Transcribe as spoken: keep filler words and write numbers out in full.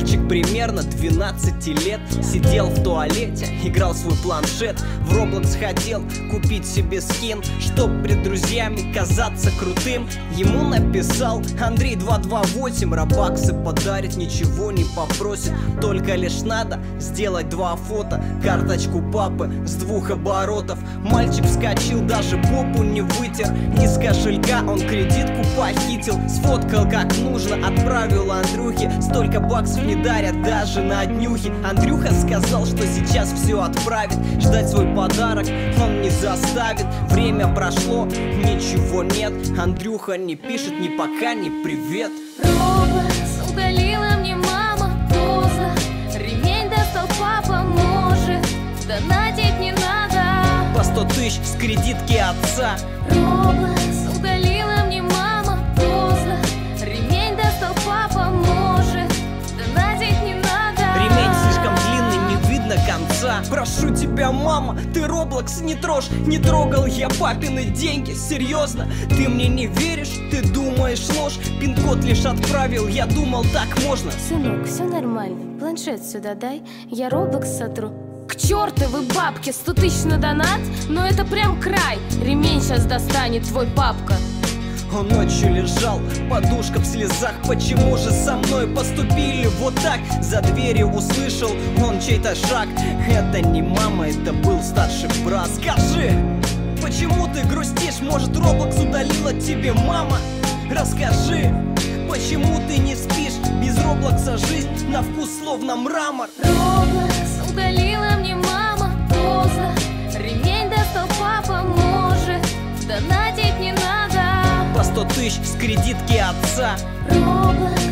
Мальчик примерно двенадцати лет сидел в туалете, играл в свой планшет. В Roblox хотел купить себе скин, чтоб пред друзьями казаться крутым. Ему написал Андрей два два восемь, робаксы подарит, ничего не попросит. Только лишь надо сделать два фото, карточку папы с двух оборотов. Мальчик вскочил, даже попу не вытер. Из кошелька он кредитку похитил, сфоткал как нужно, отправил Андрюхе. Столько баксов не дарят даже на днюхе. Андрюха сказал, что сейчас все отправит. Ждать свой подарок он не заставит. Время прошло, ничего нет. Андрюха не пишет ни пока, ни привет. Roblox удалила мне мама поздно. Ремень достал папа, может. Донатить не надо. По сто тысяч с кредитки отца. Roblox удалила мне мама поздно. Ремень достал папа, может. Донатить не надо. Ремень слишком длинный, не видно конца. Прошу тебя, мама, ты Roblox не трожь. Не трогал я папины деньги, серьезно. Ты мне не веришь, ты думаешь ложь. Пин-код лишь отправил, я думал так можно. Сынок, все нормально, планшет сюда дай, я Roblox сотру. К чертовы бабки, сто тысяч на донат, но это прям край. Ремень сейчас достанет твой папка. Он ночью лежал, подушка в слезах. Почему же со мной поступили вот так? За дверью услышал он чей-то шаг. Это не мама, это был старший брат. Скажи, почему ты грустишь? Может, Roblox удалила тебе мама? Расскажи, почему ты не спишь? Без Роблокса жизнь на вкус словно мрамор. Roblox удалила мне мама поздно. Ремень достал папа, может. Донатить не надо. По сто тысяч с кредитки отца. Roblox